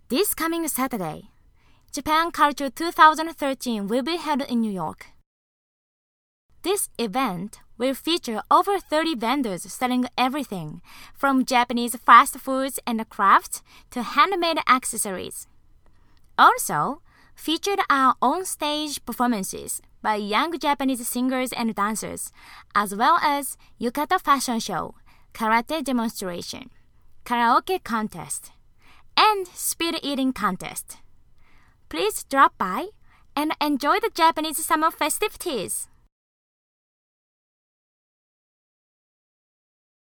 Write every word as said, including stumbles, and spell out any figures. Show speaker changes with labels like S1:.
S1: This coming Saturday, Japan Culture twenty thirteen will be held in New York. This event will feature over thirty vendors selling everything from Japanese fast foods and crafts to handmade accessories. Also, featured are on-stage performances by young Japanese singers and dancers, as well as yukata fashion show, karate demonstration, karaoke contest, and speed eating contest. Please drop by and enjoy the Japanese summer festivities.